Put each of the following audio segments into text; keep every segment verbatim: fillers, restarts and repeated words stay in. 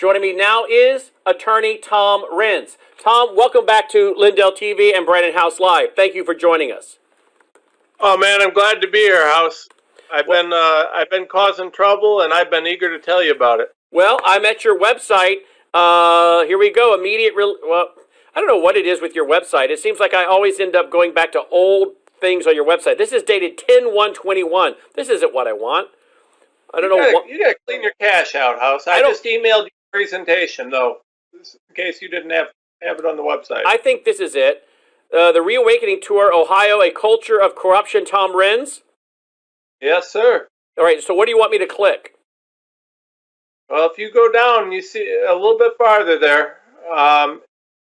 Joining me now is attorney Tom Renz. Tom, welcome back to Lindell T V and Brandon House Live. Thank you for joining us. Oh man, I'm glad to be here, House. I've well, been uh, I've been causing trouble, and I've been eager to tell you about it. Well, I'm at your website. Uh, here we go. Immediate. Re- well, I don't know what it is with your website. It seems like I always end up going back to old things on your website. This is dated ten one twenty-one. This isn't what I want. I don't you know gotta, what. You got to clean your cache out, House. I, I just emailed you a presentation, though, in case you didn't have, have it on the website. I think this is it. Uh, the Reawakening Tour, Ohio, A Culture of Corruption, Tom Renz. Yes, sir. All right, so what do you want me to click? Well, if you go down, you see a little bit farther there. Um,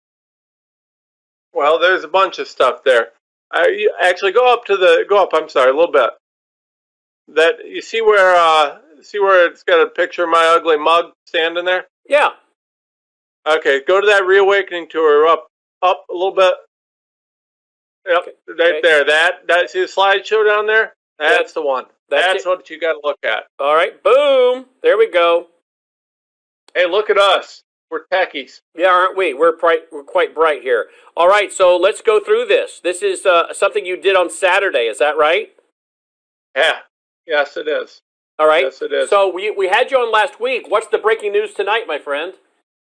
well, there's a bunch of stuff there. I, you actually go up to the go up. I'm sorry, a little bit. That you see where uh, see where it's got a picture of my ugly mug standing there. Yeah. Okay, go to that Reawakening Tour up up a little bit. Yep, okay. Right okay. there. That that see the slideshow down there. That's, that's the one. That's, that's what you got to look at. All right, boom. There we go. Hey, look at us. We're techies. Yeah, aren't we? We're bright. We're quite bright here. All right, so let's go through this. This is uh, something you did on Saturday. Is that right? Yeah. Yes, it is. All right. Yes, it is. So we we had you on last week. What's the breaking news tonight, my friend?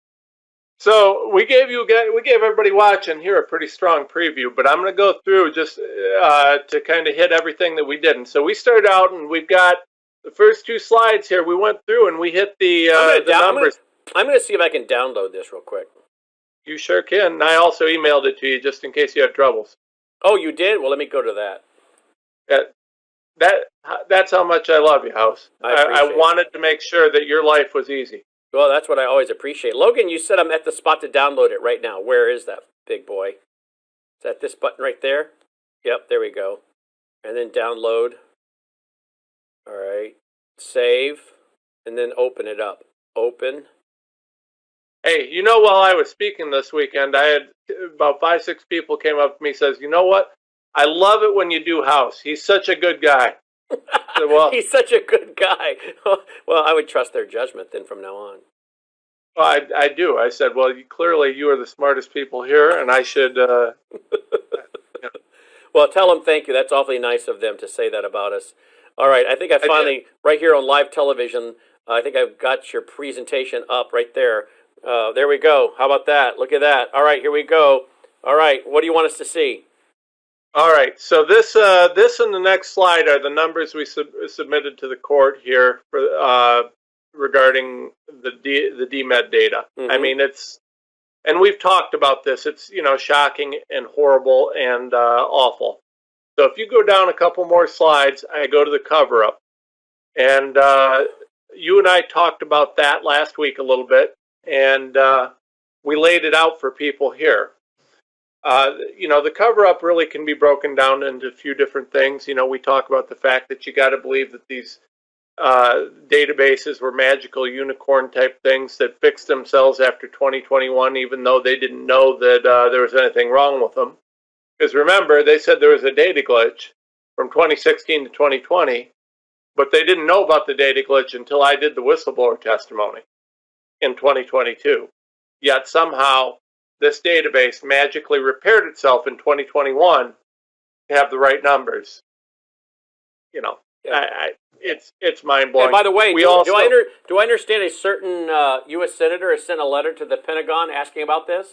So we gave you we gave everybody watching here a pretty strong preview, but I'm going to go through just uh, to kind of hit everything that we didn't. So we started out, and we've got the first two slides here. We went through and we hit the, uh, the down, numbers. I'm going to see if I can download this real quick. You sure can. And I also emailed it to you just in case you had troubles. Oh, you did? Well, let me go to that. Yeah. That that's how much I love you, House. I, I, I wanted to make sure that your life was easy. Well, that's what I always appreciate. Logan, you said I'm at the spot to download it right now. Where is that, big boy? Is that this button right there? Yep, there we go. And then download. All right. Save. And then open it up. Open. Hey, you know, while I was speaking this weekend, I had about five, six people came up to me and says, you know what? I love it when you do House. He's such a good guy. So, well, he's such a good guy. Well, I would trust their judgment then from now on. Well, I, I do. I said, well, you, clearly you are the smartest people here, and I should... Uh, yeah. Well, tell them thank you. That's awfully nice of them to say that about us. All right, I think I finally, I right here on live television, uh, I think I've got your presentation up right there. Uh, there we go. How about that? Look at that. All right, here we go. All right, what do you want us to see? All right, so this uh, this and the next slide are the numbers we sub submitted to the court here for uh, regarding the D the D MED data. Mm-hmm. I mean, it's, and we've talked about this. It's, you know, shocking and horrible and uh, awful. So if you go down a couple more slides, I go to the cover up, and uh, you and I talked about that last week a little bit, and uh, we laid it out for people here. Uh, you know, the cover-up really can be broken down into a few different things. You know, we talk about the fact that you got to believe that these uh, databases were magical unicorn-type things that fixed themselves after twenty twenty-one, even though they didn't know that uh, there was anything wrong with them. Because remember, they said there was a data glitch from twenty sixteen to twenty twenty, but they didn't know about the data glitch until I did the whistleblower testimony in twenty twenty-two. Yet somehow this database magically repaired itself in twenty twenty-one to have the right numbers. You know, yeah. I, I, it's it's mind blowing. And by the way, we do, also, do I under, do I understand a certain uh, U S senator has sent a letter to the Pentagon asking about this?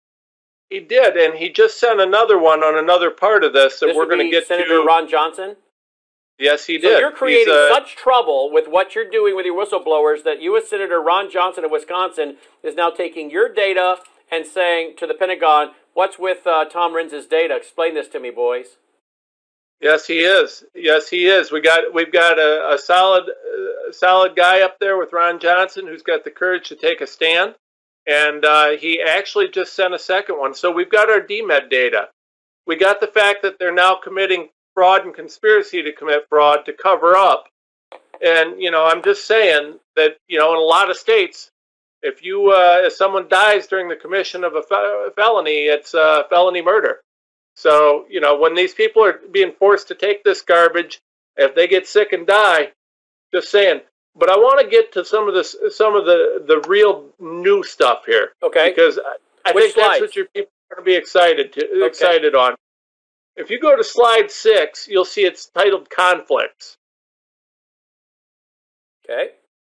He did, and he just sent another one on another part of this that this we're going to get Senator to. Senator Ron Johnson. Yes, he so did. So you're creating uh, such trouble with what you're doing with your whistleblowers that U S Senator Ron Johnson of Wisconsin is now taking your data and saying to the Pentagon, what's with uh, Tom Renz's data? Explain this to me, boys. Yes, he is. Yes, he is. We got we've got a, a solid uh, solid guy up there with Ron Johnson who's got the courage to take a stand, and uh, he actually just sent a second one. So we've got our D MED data. We got the fact that they're now committing fraud and conspiracy to commit fraud to cover up. And you know, I'm just saying that, you know, in a lot of states, if you, uh, if someone dies during the commission of a fe felony, it's uh, felony murder. So, you know, when these people are being forced to take this garbage, if they get sick and die, just saying, but I want to get to some of this, some of the the real new stuff here. Okay. Because I, I think slides? that's what your people are going to be excited to okay. excited on. If you go to slide six, you'll see it's titled conflicts. Okay.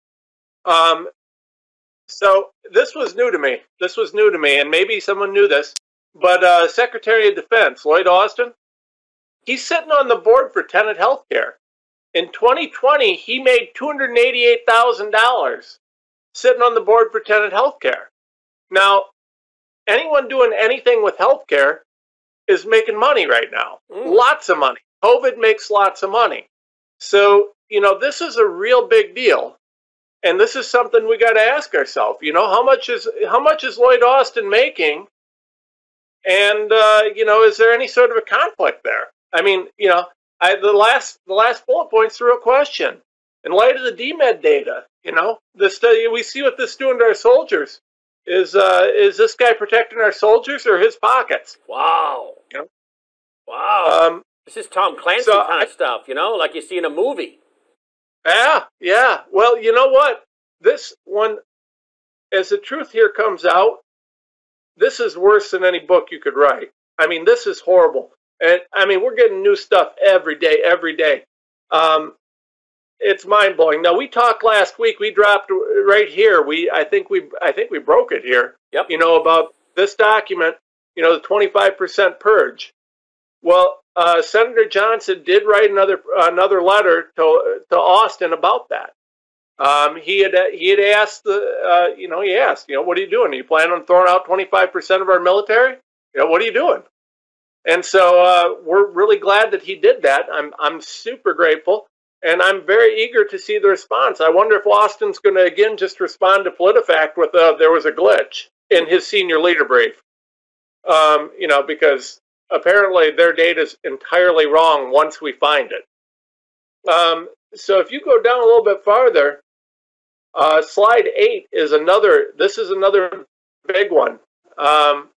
Um, so this was new to me. This was new to me, and maybe someone knew this. But uh, Secretary of Defense Lloyd Austin, he's sitting on the board for Tenet Healthcare. In twenty twenty, he made two hundred eighty-eight thousand dollars sitting on the board for Tenet Healthcare. Now, anyone doing anything with healthcare is making money right now. Mm. Lots of money. COVID makes lots of money. So, you know, this is a real big deal. And this is something we got to ask ourselves. You know, how much is how much is Lloyd Austin making? And uh, you know, is there any sort of a conflict there? I mean, you know, I, the last the last bullet point's the real question. In light of the D Med data, you know, the study we see what this is doing to our soldiers. Is uh, is this guy protecting our soldiers or his pockets? Wow. You know? Wow. Um, this is Tom Clancy so kind I, of stuff, you know, like you see in a movie. Yeah, yeah. Well, you know what? This one, as the truth here comes out, this is worse than any book you could write. I mean, this is horrible. And I mean, we're getting new stuff every day, every day. Um, it's mind blowing. Now, we talked last week. We dropped right here. We, I think we, I think we broke it here. Yep. You know about this document. You know, the twenty-five percent purge. Well, uh, Senator Johnson did write another another letter to to Austin about that. Um, he had he had asked the uh, you know he asked you know what are you doing? Are you planning on throwing out twenty-five percent of our military? You know, what are you doing? And so uh, we're really glad that he did that. I'm I'm super grateful, and I'm very eager to see the response. I wonder if Austin's going to again just respond to PolitiFact with uh, there was a glitch in his senior leader brief. Um, you know, because apparently their data is entirely wrong once we find it. Um, so if you go down a little bit farther, uh, slide eight is another, this is another big one. Um,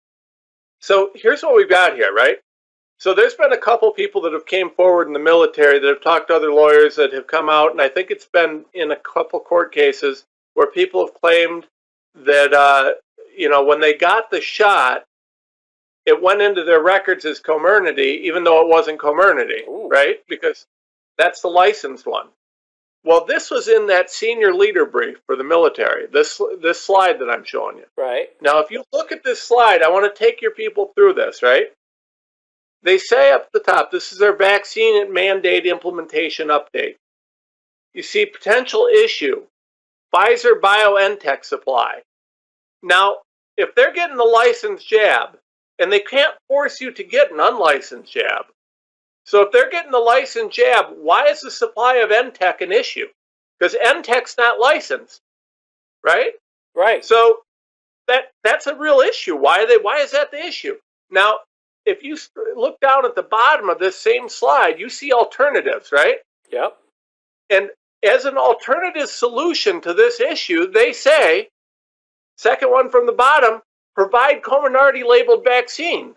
so here's what we've got here, right? So there's been a couple people that have came forward in the military that have talked to other lawyers that have come out, and I think it's been in a couple court cases where people have claimed that, uh, you know, when they got the shot, it went into their records as Comirnaty, even though it wasn't Comirnaty, Ooh. Right? Because that's the licensed one. Well, this was in that senior leader brief for the military, this this slide that I'm showing you. Right. Now, if you look at this slide, I want to take your people through this, right? They say up the top, this is their vaccine mandate implementation update. You see potential issue, Pfizer-BioNTech supply. Now, if they're getting the licensed jab, and they can't force you to get an unlicensed jab. So if they're getting the licensed jab, why is the supply of N T E C an issue? Because N T E C's not licensed, right? Right. So that that's a real issue. Why are they? Why is that the issue? Now, if you look down at the bottom of this same slide, you see alternatives, right? Yep. And as an alternative solution to this issue, they say, second one from the bottom, provide Comirnaty labeled vaccine.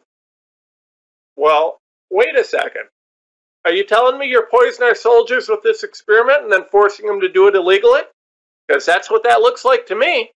Well, wait a second. Are you telling me you're poisoning our soldiers with this experiment and then forcing them to do it illegally? Because that's what that looks like to me.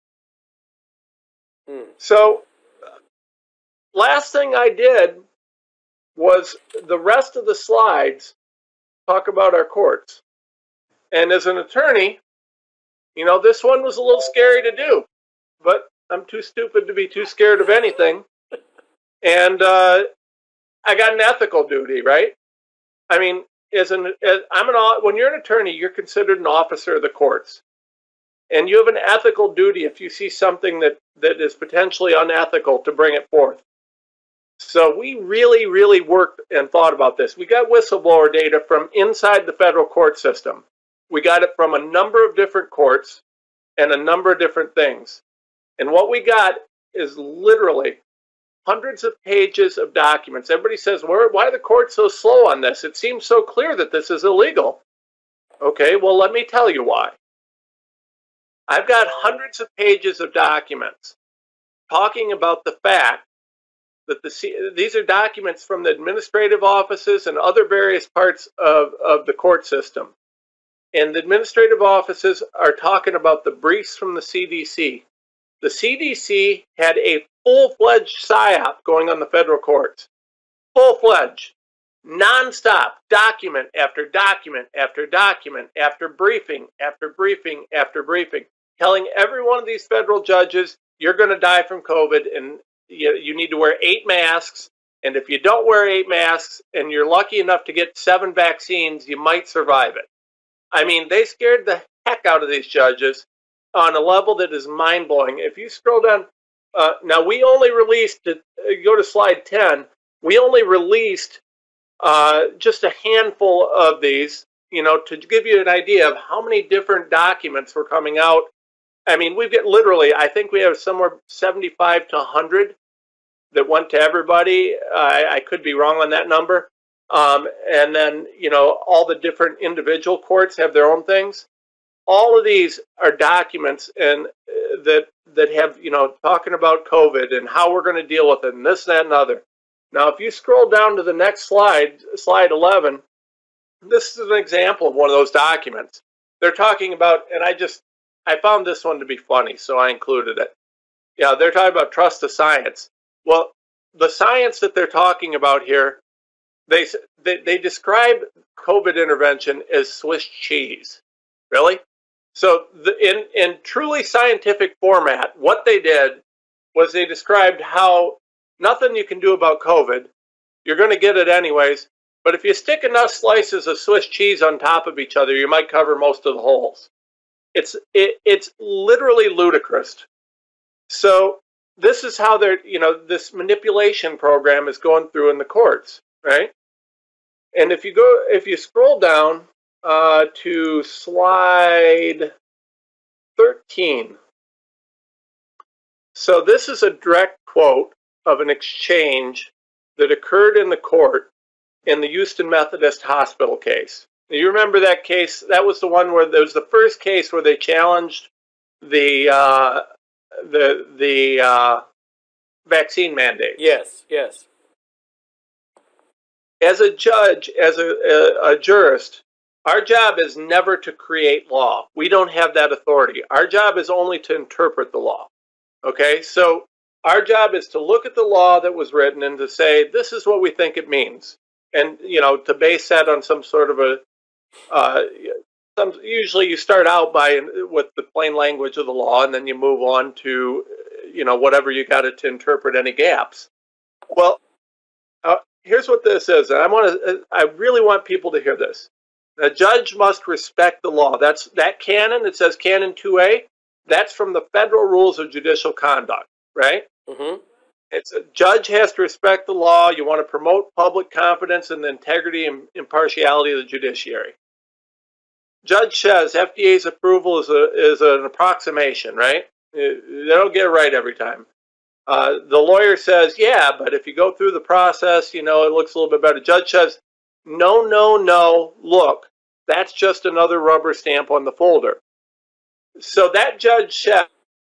Hmm. So, last thing I did was the rest of the slides talk about our courts. And as an attorney, you know, this one was a little scary to do, but I'm too stupid to be too scared of anything. And uh, I got an ethical duty, right? I mean, as an as I'm an when you're an attorney, you're considered an officer of the courts, and you have an ethical duty if you see something that that is potentially unethical to bring it forth. So we really, really worked and thought about this. We got whistleblower data from inside the federal court system. We got it from a number of different courts and a number of different things. And what we got is literally hundreds of pages of documents. Everybody says, why are the courts so slow on this? It seems so clear that this is illegal. Okay, well, let me tell you why. I've got hundreds of pages of documents talking about the fact that the, these are documents from the administrative offices and other various parts of, of the court system. and the administrative offices are talking about the briefs from the C D C. The C D C had a full-fledged psyop going on the federal courts. Full-fledged. Non-stop. Document after document after document after briefing after briefing after briefing. Telling every one of these federal judges, you're going to die from COVID and you, you need to wear eight masks. And if you don't wear eight masks and you're lucky enough to get seven vaccines, you might survive it. I mean, they scared the heck out of these judges on a level that is mind-blowing. If you scroll down, uh, now we only released, uh, go to slide ten, we only released uh, just a handful of these, you know, to give you an idea of how many different documents were coming out. I mean, we've got literally, I think we have somewhere seventy-five to one hundred that went to everybody. I, I could be wrong on that number. Um, and then, you know, all the different individual courts have their own things. All of these are documents and uh, that that have, you know, talking about COVID and how we're going to deal with it and this, that, and other. Now, if you scroll down to the next slide, slide eleven, this is an example of one of those documents. They're talking about, and I just, I found this one to be funny, so I included it. Yeah, they're talking about trust the science. Well, the science that they're talking about here, they they, they describe COVID intervention as Swiss cheese. Really? So the, in, in truly scientific format, what they did was they described how nothing you can do about COVID, you're going to get it anyways, but if you stick enough slices of Swiss cheese on top of each other, you might cover most of the holes. It's, it, it's literally ludicrous. So this is how they're, you know, this manipulation program is going through in the courts, right? And if you go, if you scroll down uh, to slide thirteen. So this is a direct quote of an exchange that occurred in the court in the Houston Methodist Hospital case. You remember that case? That was the one where there was the first case where they challenged the uh, the the uh, vaccine mandate. Yes, yes. As a judge, as a, a, a jurist, our job is never to create law. We don't have that authority. Our job is only to interpret the law. Okay, so our job is to look at the law that was written and to say, this is what we think it means. And, you know, to base that on some sort of a, uh, some, usually you start out by with the plain language of the law and then you move on to, you know, whatever you got it to interpret any gaps. Well, uh, here's what this is. And I want to, I really want people to hear this. A judge must respect the law. That's that canon. It says canon two A. That's from the Federal Rules of Judicial Conduct, right? Mm-hmm. It's a judge has to respect the law. You want to promote public confidence in the integrity and impartiality of the judiciary. Judge says F D A's approval is a is an approximation, right? They don't get it right every time. Uh, the lawyer says, yeah, but if you go through the process, you know, it looks a little bit better. Judge says, no, no, no, look, that's just another rubber stamp on the folder. So that judge said,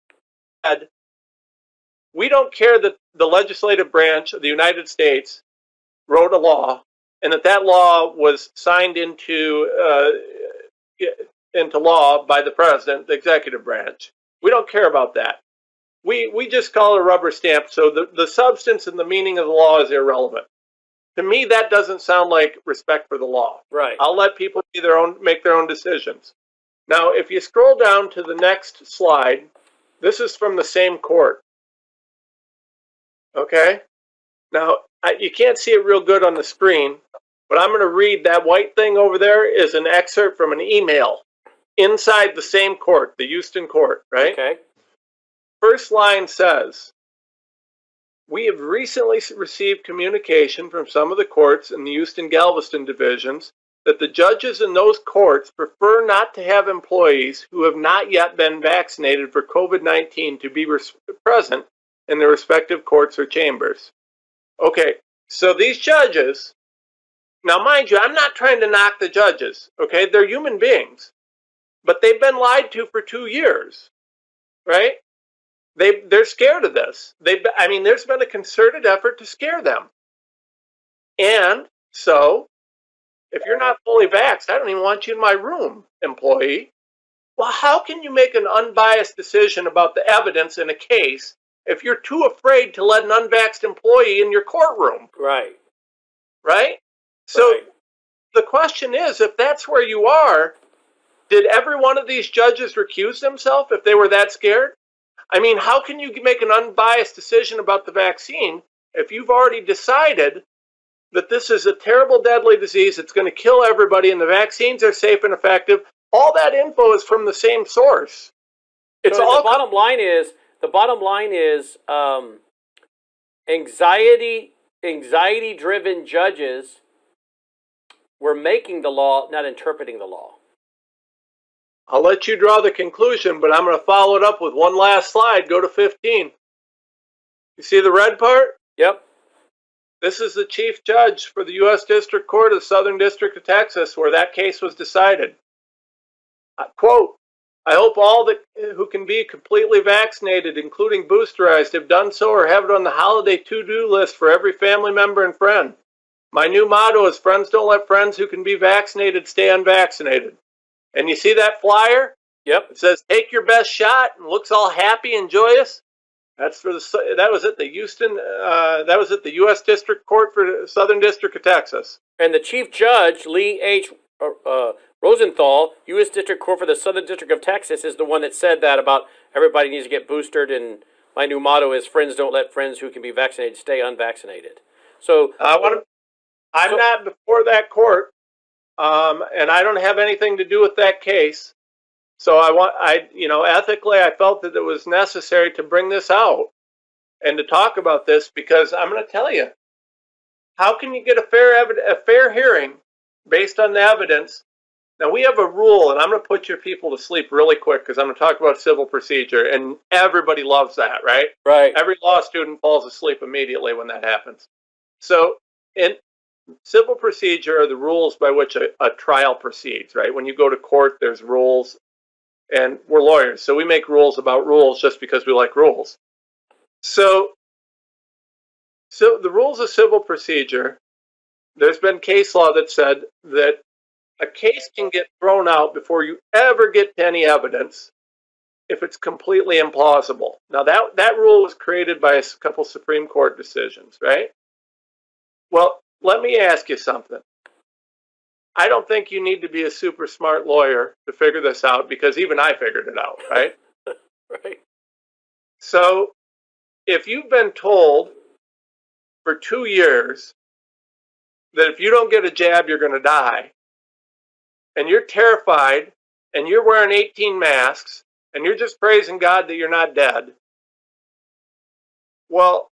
we don't care that the legislative branch of the United States wrote a law and that that law was signed into, uh, into law by the president, the executive branch. We don't care about that. We, we just call it a rubber stamp, so the, the substance and the meaning of the law is irrelevant. To me, that doesn't sound like respect for the law. Right. I'll let people be their own, make their own decisions. Now, if you scroll down to the next slide, this is from the same court. Okay? Now, I, you can't see it real good on the screen, but I'm going to read that white thing over there is an excerpt from an email inside the same court, the Houston court, right? Okay. First line says, we have recently received communication from some of the courts in the Houston-Galveston divisions that the judges in those courts prefer not to have employees who have not yet been vaccinated for COVID nineteen to be present in their respective courts or chambers. Okay, so these judges, now mind you, I'm not trying to knock the judges, okay? They're human beings, but they've been lied to for two years, right? They, they're scared of this. They, I mean, there's been a concerted effort to scare them. And so if you're not fully vaxxed, I don't even want you in my room, employee. Well, how can you make an unbiased decision about the evidence in a case if you're too afraid to let an unvaxxed employee in your courtroom? Right. Right? So right. the question is, if that's where you are, did every one of these judges recuse themselves if they were that scared? I mean, how can you make an unbiased decision about the vaccine if you've already decided that this is a terrible, deadly disease, it's going to kill everybody, and the vaccines are safe and effective? All that info is from the same source. It's so all. The bottom line is the bottom line is um, anxiety anxiety-driven judges were making the law, not interpreting the law. I'll let you draw the conclusion, but I'm going to follow it up with one last slide. Go to fifteen. You see the red part? Yep. This is the chief judge for the U S District Court of the Southern District of Texas, where that case was decided. Uh, quote, I hope all that who can be completely vaccinated, including boosterized, have done so or have it on the holiday to-do list for every family member and friend. My new motto is, friends don't let friends who can be vaccinated stay unvaccinated. And you see that flyer? Yep. It says, take your best shot, and looks all happy and joyous. That's for the, that was at the Houston, uh, that was at the U S District Court for the Southern District of Texas. And the Chief Judge, Lee H. Uh, Rosenthal, U S District Court for the Southern District of Texas, is the one that said that about everybody needs to get boosted, and my new motto is, friends don't let friends who can be vaccinated stay unvaccinated. So I want to, I'm so, not before that court, um, and I don't have anything to do with that case. So I want, I, you know, ethically, I felt that it was necessary to bring this out and to talk about this, because I'm going to tell you, how can you get a fair evid- a fair hearing based on the evidence? Now, we have a rule, and I'm going to put your people to sleep really quick because I'm going to talk about civil procedure, and everybody loves that, right? Right. Every law student falls asleep immediately when that happens. So in civil procedure are the rules by which a, a trial proceeds, right? When you go to court, there's rules, and we're lawyers, so we make rules about rules just because we like rules. So, so the rules of civil procedure, there's been case law that said that a case can get thrown out before you ever get to any evidence if it's completely implausible. Now, that, that rule was created by a couple Supreme Court decisions, right? Well, let me ask you something. I don't think you need to be a super smart lawyer to figure this out, because even I figured it out, right? Right. So, if you've been told for two years that if you don't get a jab, you're going to die, and you're terrified, and you're wearing eighteen masks, and you're just praising God that you're not dead, well,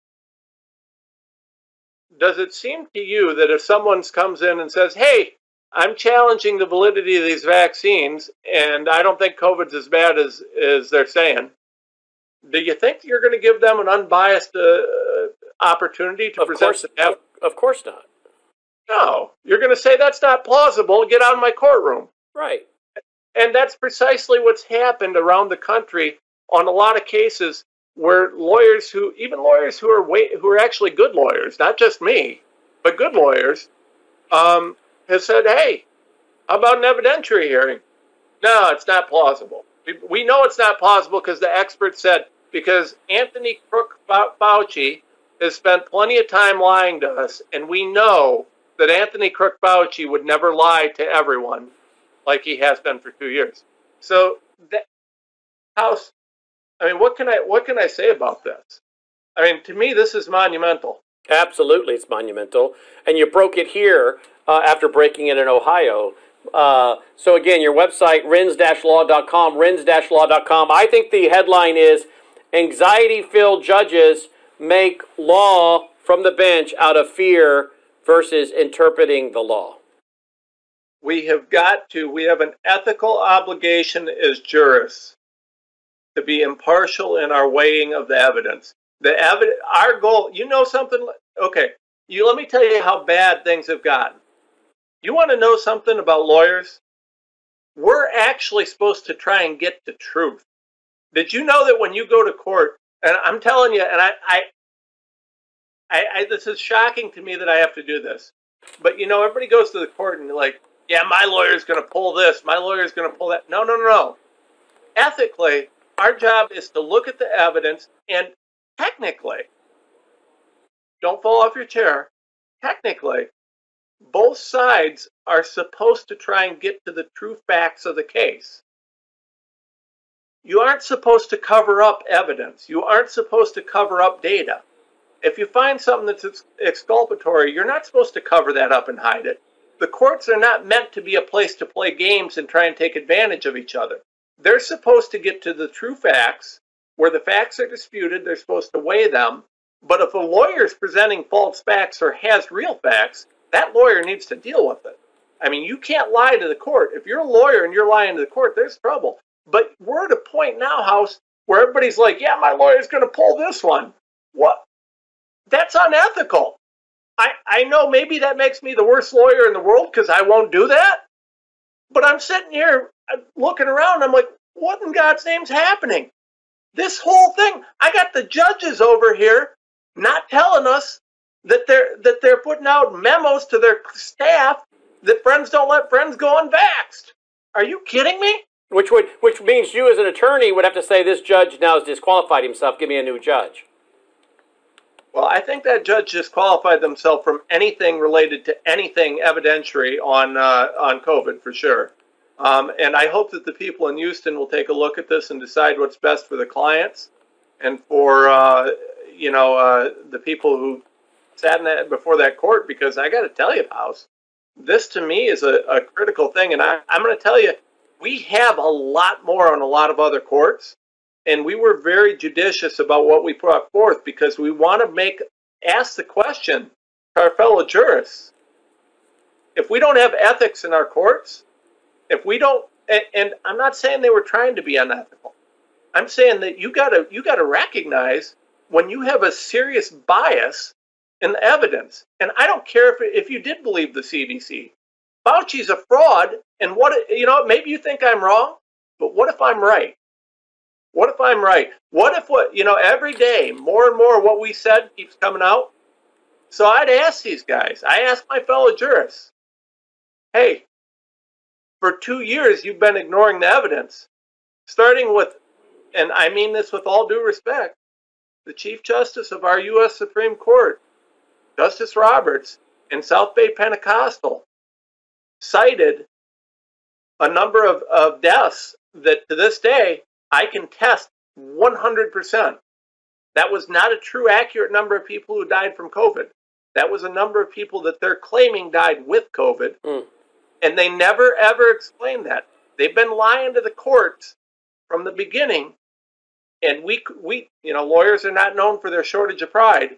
does it seem to you that if someone comes in and says, hey, I'm challenging the validity of these vaccines, and I don't think COVID's as bad as, as they're saying, do you think you're going to give them an unbiased uh, opportunity to of present course, the evidence? Of course not. No, you're going to say that's not plausible. Get out of my courtroom. Right. And that's precisely what's happened around the country on a lot of cases where lawyers who, even lawyers who are wait, who are actually good lawyers, not just me, but good lawyers, um, have said, hey, how about an evidentiary hearing? No, it's not plausible. We, we know it's not plausible because the expert said, because Anthony Crook Fauci has spent plenty of time lying to us, and we know that Anthony Crook Fauci would never lie to everyone like he has been for two years. So, that house, I mean, what can I what can I say about this? I mean, to me, this is monumental. Absolutely, it's monumental. And you broke it here uh, after breaking it in Ohio. Uh, so again, your website, rins dash law dot com, rins dash law dot com. I think the headline is, anxiety-filled judges make law from the bench out of fear versus interpreting the law. We have got to, we have an ethical obligation as jurists to be impartial in our weighing of the evidence. The evidence, our goal, you know something? Okay, you let me tell you how bad things have gotten. You want to know something about lawyers? We're actually supposed to try and get the truth. Did you know that when you go to court, and I'm telling you, and I, I, I, I this is shocking to me that I have to do this. But, you know, everybody goes to the court and they're like, yeah, my lawyer's going to pull this. My lawyer's going to pull that. No, no, no, no. Ethically, our job is to look at the evidence and technically, don't fall off your chair, technically, both sides are supposed to try and get to the true facts of the case. You aren't supposed to cover up evidence. You aren't supposed to cover up data. If you find something that's exculpatory, you're not supposed to cover that up and hide it. The courts are not meant to be a place to play games and try and take advantage of each other. They're supposed to get to the true facts. Where the facts are disputed, they're supposed to weigh them. But if a lawyer is presenting false facts or has real facts, that lawyer needs to deal with it. I mean, you can't lie to the court. If you're a lawyer and you're lying to the court, there's trouble. But we're at a point now, House, where everybody's like, yeah, my lawyer's going to pull this one. What? That's unethical. I, I know maybe that makes me the worst lawyer in the world because I won't do that. But I'm sitting here looking around. I'm like, what in God's name's happening? This whole thing, I got the judges over here not telling us that they're that they're putting out memos to their staff that friends don't let friends go unvaxxed. Are you kidding me? Which would which means you as an attorney would have to say this judge now has disqualified himself. Give me a new judge. Well, I think that judge disqualified themselves from anything related to anything evidentiary on uh, on COVID for sure. Um, and I hope that the people in Houston will take a look at this and decide what's best for the clients and for uh, you know uh, the people who sat in that before that court. Because I got to tell you, House, this to me is a, a critical thing, and I, I'm going to tell you, we have a lot more on a lot of other courts. And we were very judicious about what we brought forth because we want to make ask the question to our fellow jurists. If we don't have ethics in our courts, if we don't, and, and I'm not saying they were trying to be unethical. I'm saying that you gotta you gotta recognize when you have a serious bias in the evidence. And I don't care if if you did believe the C D C. Fauci's a fraud, and what you know, maybe you think I'm wrong, but what if I'm right? What if I'm right? What if what, you know, every day, more and more what we said keeps coming out? So I'd ask these guys, I asked my fellow jurists, hey, for two years you've been ignoring the evidence, starting with, and I mean this with all due respect, the Chief Justice of our U S Supreme Court, Justice Roberts, in South Bay Pentecostal, cited a number of, of deaths that to this day, I can test one hundred percent. That was not a true accurate number of people who died from COVID. That was a number of people that they're claiming died with COVID. Mm. And they never, ever explained that. They've been lying to the courts from the beginning. And we, we, you know, lawyers are not known for their shortage of pride.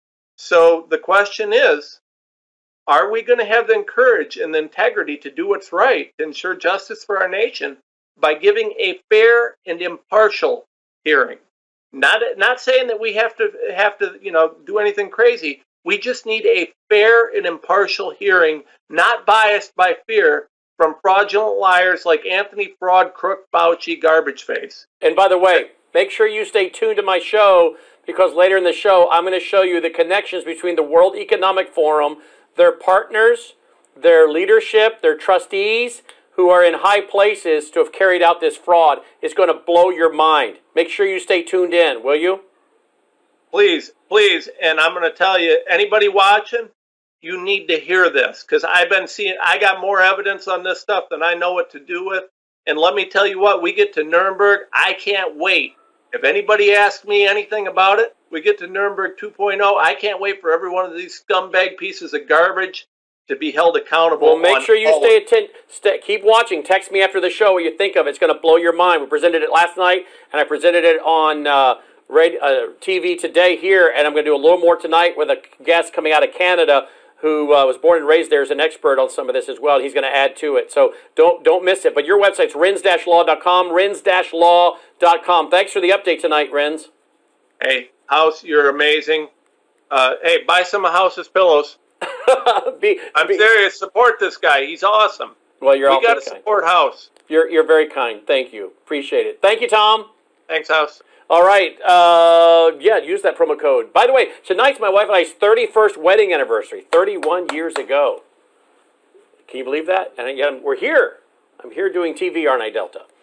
So the question is, are we going to have the courage and the integrity to do what's right, to ensure justice for our nation, by giving a fair and impartial hearing? Not not saying that we have to have to you know do anything crazy. We just need a fair and impartial hearing, not biased by fear from fraudulent liars like Anthony Fraud, Crook, Fauci, Garbage Face. And by the way, make sure you stay tuned to my show, because later in the show I'm going to show you the connections between the World Economic Forum, their partners, their leadership, their trustees, who are in high places to have carried out this fraud. Is going to blow your mind. Make sure you stay tuned in, will you? Please, please. And I'm going to tell you, anybody watching, you need to hear this, because I've been seeing, I got more evidence on this stuff than I know what to do with. And let me tell you what, we get to Nuremberg, I can't wait. If anybody asks me anything about it, we get to Nuremberg two point oh, I can't wait for every one of these scumbag pieces of garbage to be held accountable. Well, make sure you stay attention. Stay, keep watching. Text me after the show what you think of it. It's going to blow your mind. We presented it last night, and I presented it on uh, radio, uh, T V today here, and I'm going to do a little more tonight with a guest coming out of Canada who uh, was born and raised there, is an expert on some of this as well. He's going to add to it, so don't don't miss it. But your website's renz dash law dot com, renz dash law dot com. Thanks for the update tonight, Renz. Hey, House, you're amazing. Uh, hey, buy some of House's pillows. be, I'm be, serious. Support this guy. He's awesome. Well, you're all We got to support House. You're you're very kind. Thank you. Appreciate it. Thank you, Tom. Thanks, House. All right. Uh, yeah, use that promo code. By the way, tonight's my wife and I's thirty-first wedding anniversary, thirty-one years ago. Can you believe that? And yet we're here. I'm here doing T V, aren't I, Delta?